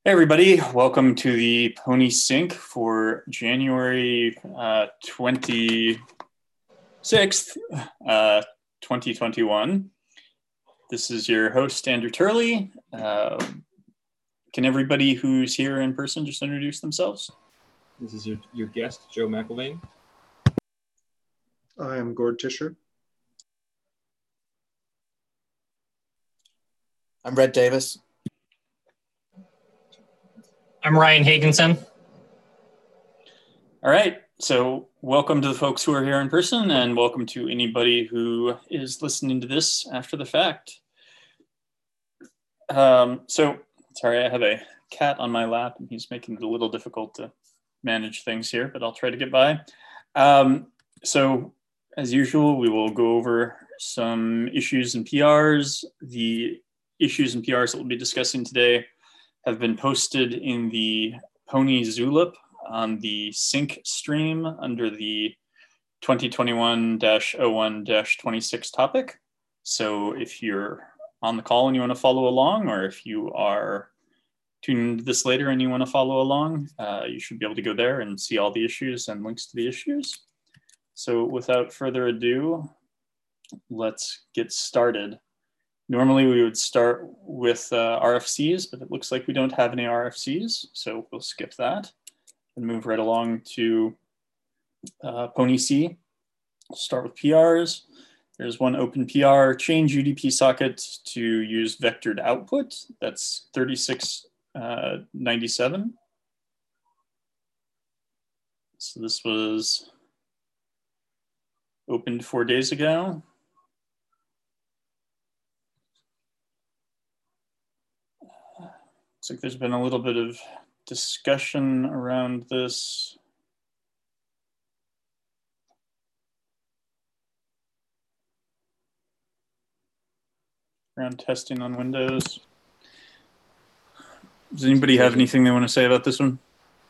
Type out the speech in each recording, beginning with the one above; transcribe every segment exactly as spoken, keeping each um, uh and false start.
Hey everybody, welcome to the Pony Sync for January uh, twenty-sixth, uh, twenty twenty-one. This is your host, Andrew Turley. Uh, can everybody who's here in person just introduce themselves? This is your, your guest, Joe McElvain. I am Gord Tischer. I'm Red Davis. I'm Ryan Hagenson. All right, so welcome to the folks who are here in person, and welcome to anybody who is listening to this after the fact. Um, so, sorry, I have a cat on my lap, and he's making it a little difficult to manage things here, but I'll try to get by. Um, so, as usual, we will go over some issues and P Rs. The issues and P Rs that we'll be discussing today have been posted in the Pony Zulip on the Sync stream under the twenty twenty-one dash oh one dash twenty-six topic. So if you're on the call and you want to follow along, or if you are tuning into this later and you want to follow along, uh, you should be able to go there and see all the issues and links to the issues. So without further ado, let's get started. Normally we would start with uh, R F Cs, but it looks like we don't have any R F Cs, so we'll skip that and move right along to uh, Pony C. We'll start with P Rs. There's one open P R, change U D P socket to use vectored output. That's thirty-six ninety-seven. So this was opened four days ago. Looks like there's been a little bit of discussion around this. Around testing on Windows. Does anybody have anything they want to say about this one?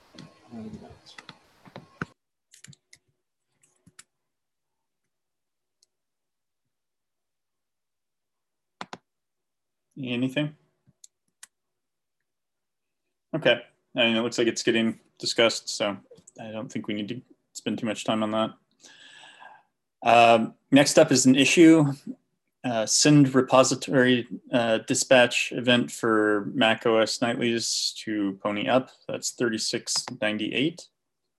Anything? Okay, I mean, it looks like it's getting discussed, so I don't think we need to spend too much time on that. Um, next up is an issue, uh, send repository uh, dispatch event for macOS nightlies to Pony Up. That's thirty-six ninety-eight.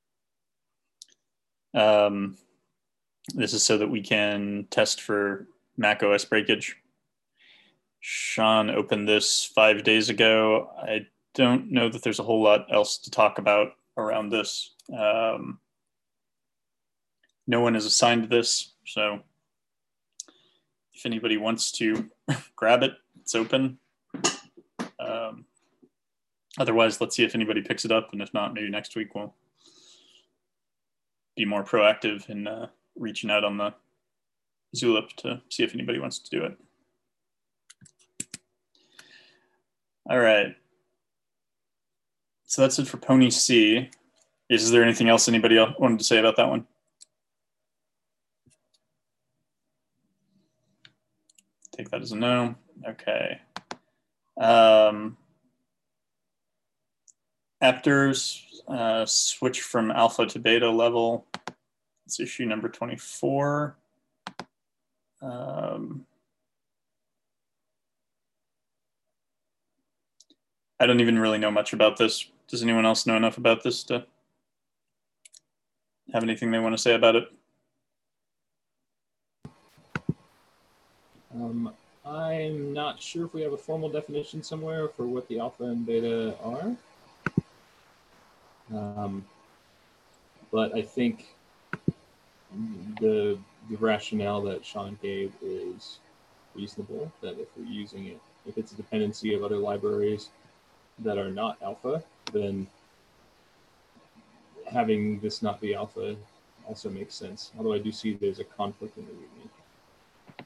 Um, this is so that we can test for macOS breakage. Sean opened this five days ago. I don't know that there's a whole lot else to talk about around this. Um, no one is assigned this, so if anybody wants to grab it, it's open. Um, otherwise, let's see if anybody picks it up, and if not, maybe next week we'll be more proactive in uh, reaching out on the Zulip to see if anybody wants to do it. All right. So that's it for Pony C. Is there anything else anybody else wanted to say about that one? Take that as a no. Okay. Um, Aptors uh, switch from alpha to beta level. It's issue number twenty-four. Um, I don't even really know much about this. Does anyone else know enough about this to have anything they want to say about it? Um, I'm not sure if we have a formal definition somewhere for what the alpha and beta are. Um, but I think the, the rationale that Sean gave is reasonable, that if we're using it, if it's a dependency of other libraries that are not alpha, then having this not be alpha also makes sense. Although I do see there's a conflict in the README.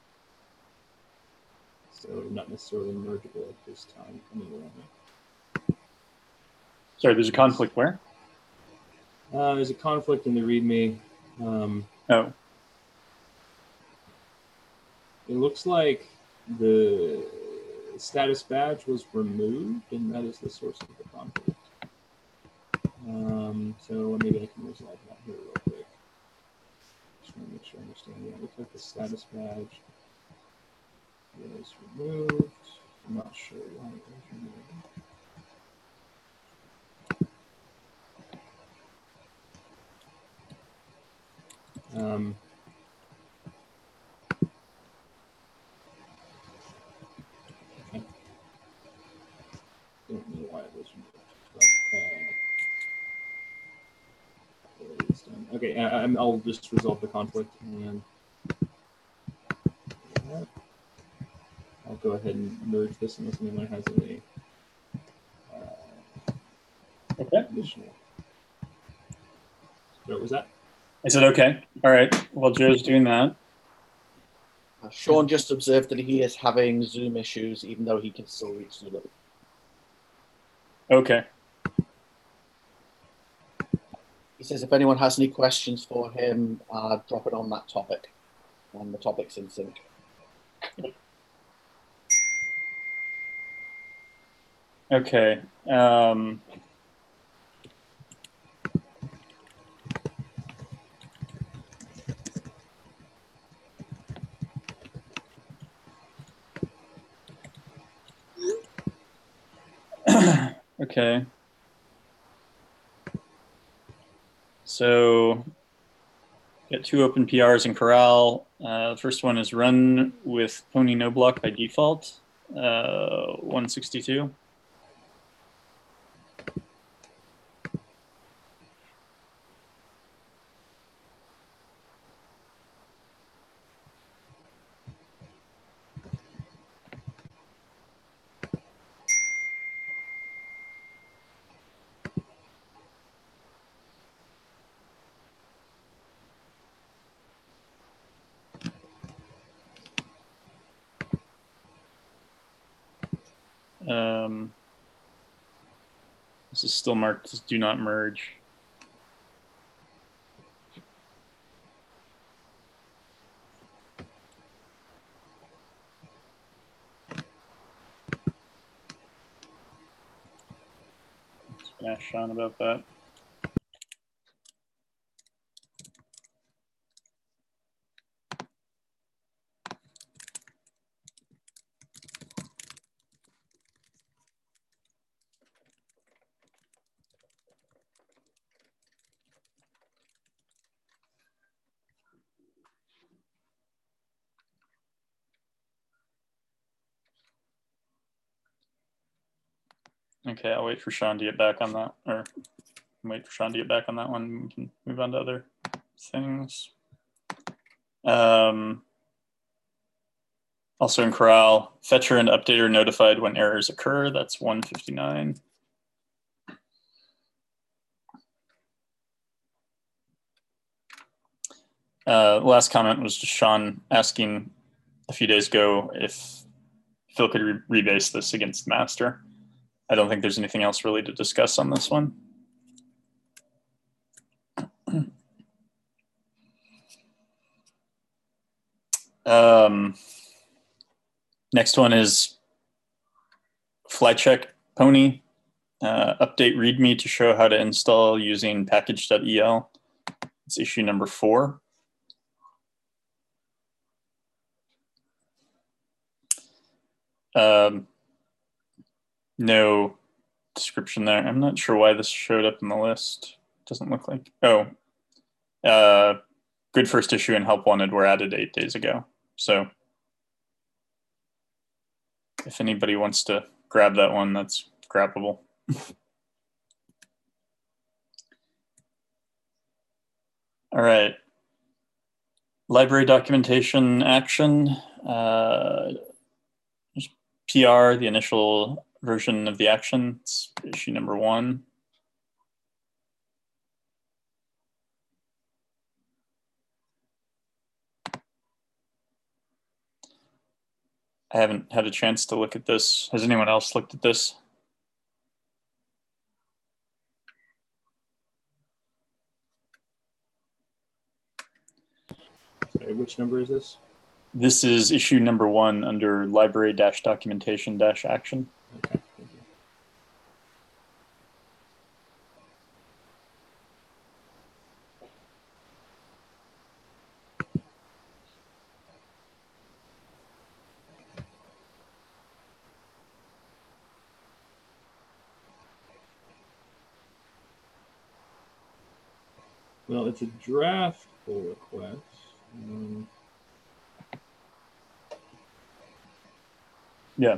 So not necessarily mergeable at this time. Anyway. Sorry, there's a conflict where? Uh, there's a conflict in the README. Um, oh. It looks like the status badge was removed, and that is the source of the conflict. Um, so maybe I can resolve that here real quick. Just want to make sure I understand. Yeah, it looks like the status badge was removed. I'm not sure why it was removed. Um, okay. Don't know why it was removed, but uh, it is done. Okay, I, I'm, I'll just resolve the conflict, and I'll go ahead and merge this unless anyone has any uh, Okay. additional. So what was that? I said, okay. All right. While Joe's doing that. Uh, Sean just observed that he is having Zoom issues, even though he can still reach Zulu. Okay. He says if anyone has any questions for him, uh, drop it on that topic. And the topic's in sync. Okay. Um, okay. So got two open P Rs in Corral. Uh, the first one is run with Pony no block by default, uh, one sixty-two. Um, this is still marked as do not merge. Let's ask Sean about that. Okay, I'll wait for Sean to get back on that, or wait for Sean to get back on that one. We can move on to other things. Um, also in Corral, fetcher and updater notified when errors occur. That's one fifty-nine. Uh, last comment was just Sean asking a few days ago if Phil could re rebase this against master. I don't think there's anything else really to discuss on this one. Um, next one is fly check Pony. Uh, update README to show how to install using package.el. It's issue number four. Um, no description there. I'm not sure why this showed up in the list. Doesn't look like, oh, uh, good first issue and help wanted were added eight days ago. So if anybody wants to grab that one, that's grabbable. All right. Library documentation action. Uh, P R, the initial version of the action. It's issue number one. I haven't had a chance to look at this. Has anyone else looked at this? Sorry, which number is this? This is issue number one under library dash documentation dash action. Okay, thank you. Well, it's a draft pull request. Um, Yeah.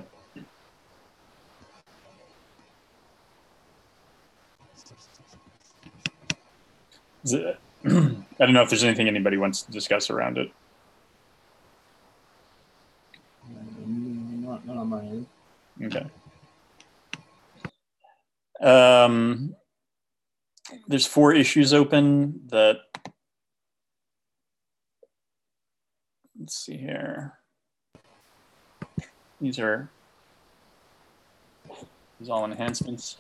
Is it, I don't know if there's anything anybody wants to discuss around it. not, not on my end. Okay. Um, there's four issues open that, let's see here. These are, these all enhancements.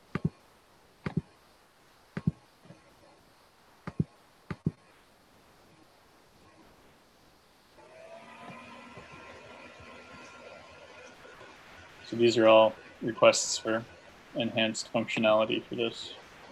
So these are all requests for enhanced functionality for this.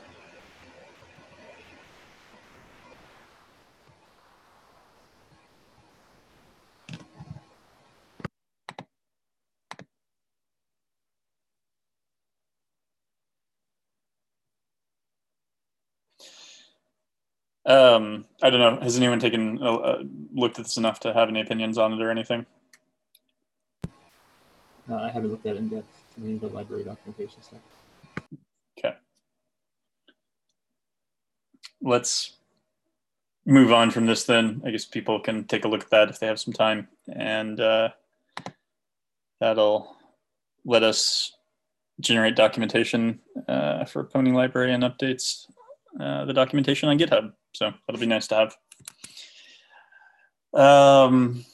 Um, I don't know. Has anyone taken a, a looked at this enough to have any opinions on it or anything? No, I haven't looked at it in depth. I mean, the library documentation stuff. Okay. Let's move on from this then. I guess people can take a look at that if they have some time, and uh, that'll let us generate documentation uh, for Pony Library and updates uh, the documentation on GitHub. So that'll be nice to have. Um,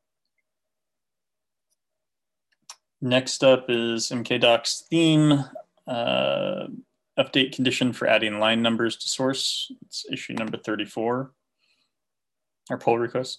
next up is MKDoc's theme, uh, update condition for adding line numbers to source. It's issue number thirty-four, our pull request.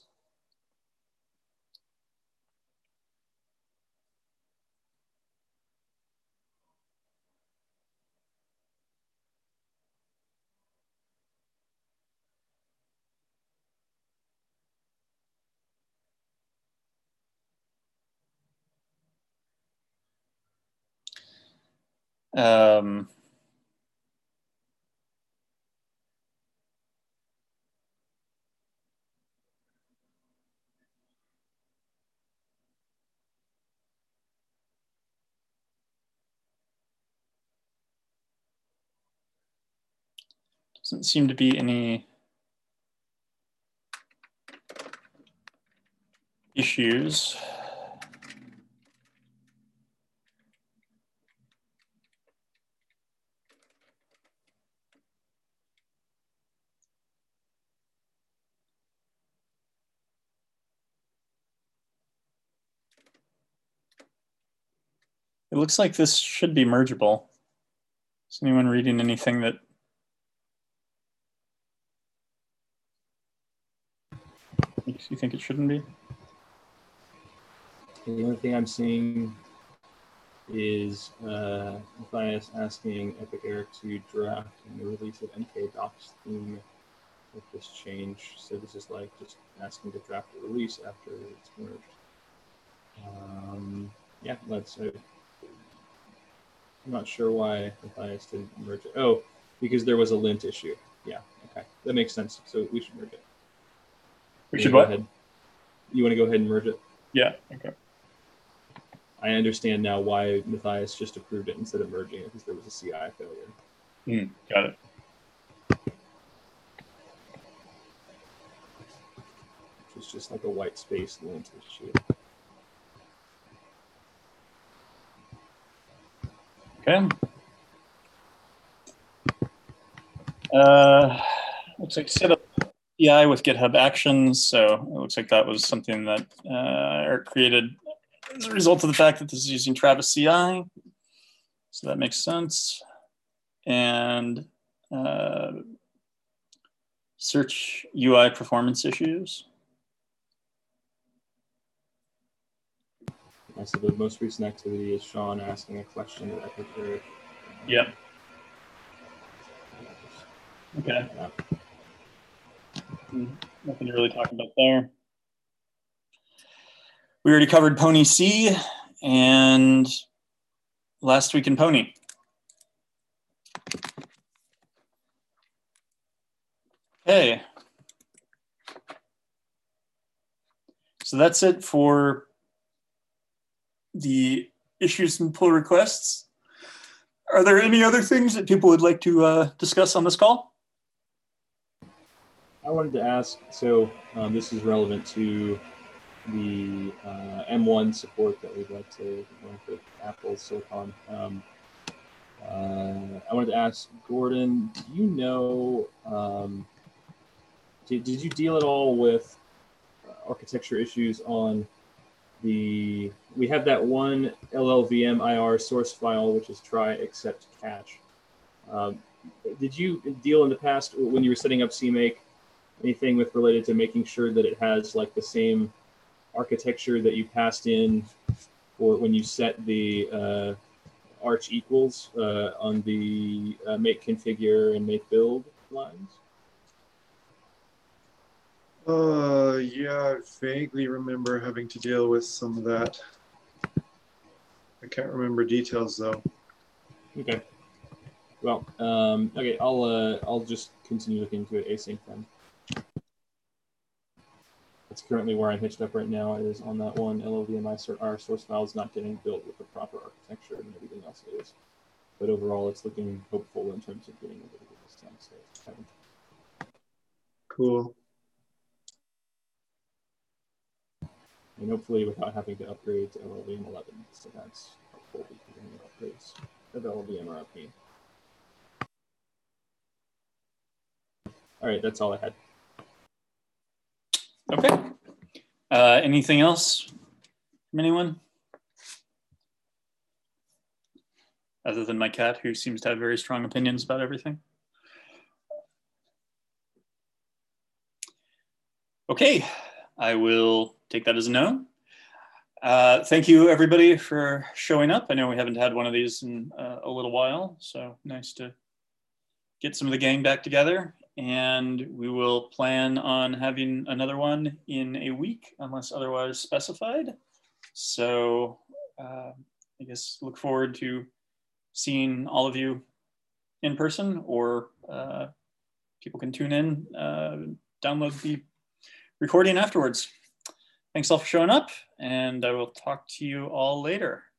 Um, doesn't seem to be any issues. It looks like this should be mergeable. Is anyone reading anything that makes you think it shouldn't be? The only thing I'm seeing is uh, Matthias asking Epic Eric to draft in the release of MKDoc's theme with this change. So this is like just asking to draft the release after it's merged. Um, yeah, let's. Uh, I'm not sure why Matthias didn't merge it. Oh, because there was a lint issue. Yeah, okay, that makes sense. So we should merge it. We You should wanna what? go ahead- You want to go ahead and merge it? Yeah, okay. I understand now why Matthias just approved it instead of merging it, because there was a C I failure. Mm, got it. Which was just like a white space lint issue. Okay. Uh, looks like set up A I with GitHub Actions. So it looks like that was something that uh, Eric created as a result of the fact that this is using Travis C I. So that makes sense. And uh, search U I performance issues. I said the most recent activity is Sean asking a question that I prepared. Yep. Okay. Yeah. Nothing to really talk about there. We already covered Pony C and Last Week in Pony. Okay. So that's it for the issues and pull requests. Are there any other things that people would like to uh, discuss on this call? I wanted to ask, so um, this is relevant to the uh, M one support that we'd like to work with Apple Silicon. Um, uh, I wanted to ask Gordon, do you know, um, did, did you deal at all with architecture issues on the, we have that one L L V M I R source file, which is try except catch. Um, did you deal in the past when you were setting up C make anything with related to making sure that it has like the same architecture that you passed in or when you set the uh, arch equals uh, on the uh, make configure and make build lines? Uh, yeah, I vaguely remember having to deal with some of that. I can't remember details though. Okay. Well, um, okay, I'll uh, I'll just continue looking into it async then. That's currently where I'm hitched up right now. Is on that one L L V M I R source file is not getting built with the proper architecture and everything else is. But overall, it's looking hopeful in terms of getting able to get this done. So, Cool. and hopefully without having to upgrade to L L V M eleven. So that's helpful because any upgrades of L L V M are up here. All right, that's all I had. Okay. Uh, anything else from anyone? Other than my cat, who seems to have very strong opinions about everything. Okay, I will take that as a no. Uh, thank you, everybody, for showing up. I know we haven't had one of these in uh, a little while, so nice to get some of the gang back together. And we will plan on having another one in a week, unless otherwise specified. So uh, I guess look forward to seeing all of you in person, or uh, people can tune in, uh, download the recording afterwards. Thanks all for showing up, and I will talk to you all later.